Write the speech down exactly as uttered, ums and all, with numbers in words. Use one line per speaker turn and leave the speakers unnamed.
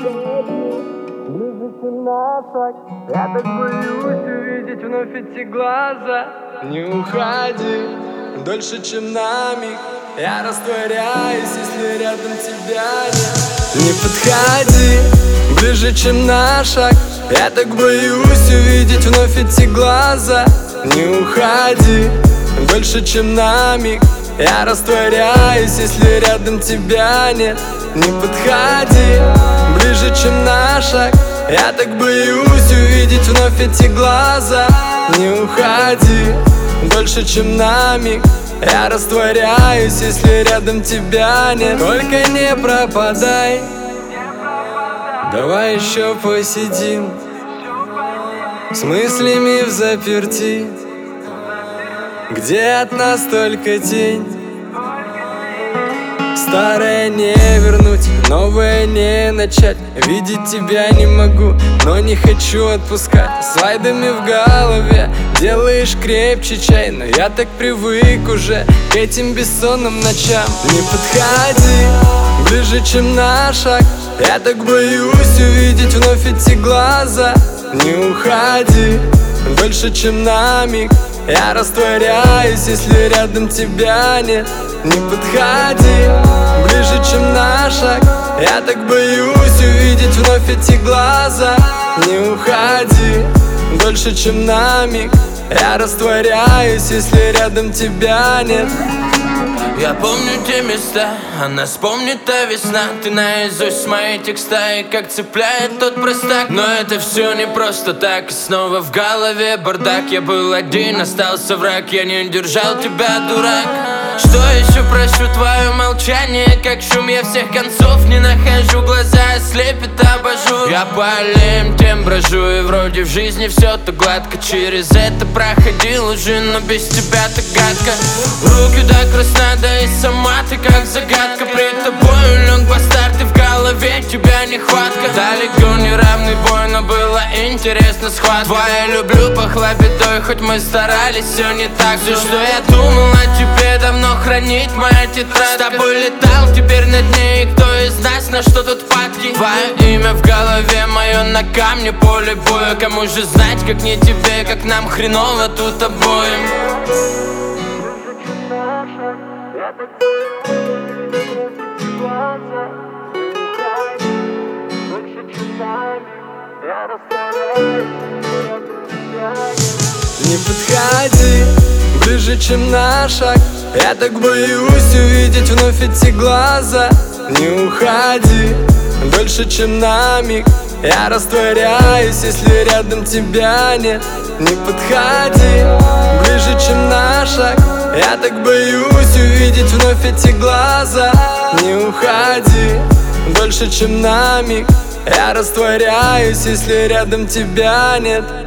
Ближе, чем на шаг. Я так боюсь увидеть вновь эти глаза. Не уходи дольше, чем на миг. Я растворяюсь, если рядом тебя нет. Не подходи ближе, чем на шаг. Я так боюсь увидеть вновь эти глаза. Не уходи дольше, чем на миг. Я растворяюсь, если рядом тебя нет. Не подходи ближе, чем на шаг. Я так боюсь увидеть вновь эти глаза. Не уходи дольше, чем на миг. Я растворяюсь, если рядом тебя нет. Только не пропадай. Давай еще посидим с мыслями взаперти, где от нас только тень. Старое не вернуть, новое не начать. Видеть тебя не могу, но не хочу отпускать. Слайдами в голове делаешь крепче чай, но я так привык уже к этим бессонным ночам. Не подходи ближе, чем на шаг. Я так боюсь увидеть вновь эти глаза. Не уходи дольше, чем на миг. Я растворяюсь, если рядом тебя нет. Не подходи ближе, чем на шаг. Я так боюсь увидеть вновь эти глаза. Не уходи дольше, чем на миг. Я растворяюсь, если рядом тебя нет.
Я помню те места, а нас помнит та весна. Ты наизусть мои текста и как цепляет тот простак. Но это все не просто так, и снова в голове бардак. Я был один, остался враг, я не держал тебя, дурак. Что еще прощу твое молчание, как шум, я всех концов не нахожу. Глаза слепят абажур. Я по аллеям тем брожу, и вроде в жизни все так гладко. Через это проходил уже, но без тебя так гадко. Руки до красна, да и сама ты как загадка. При тобой лег бастард, и в голове тебя нехватка. Далеко не равный бой, но было интересно схватка. Твоя люблю пахла бедой, хоть мы старались, все не так. Все, что я думал о тебе, давно хранит моя тетрадка. С тобой летал, теперь над ней, кто из нас на что тут падки. Твое имя в голове, мое на камне, поле боя. Кому же знать, как не тебе, как нам хреново тут обоим.
Я так боюсь увидеть глаза. Больше, чем на миг. Я растворяюсь, если рядом тебя нет. Не подходи ближе, чем на шаг. Я так боюсь увидеть вновь эти глаза. Не уходи дольше, чем на миг. Я растворяюсь, если рядом тебя нет. Не подходи ближе, чем на шаг. Я так боюсь увидеть вновь эти глаза. Не уходи дольше, чем на миг. Я растворяюсь, если рядом тебя нет.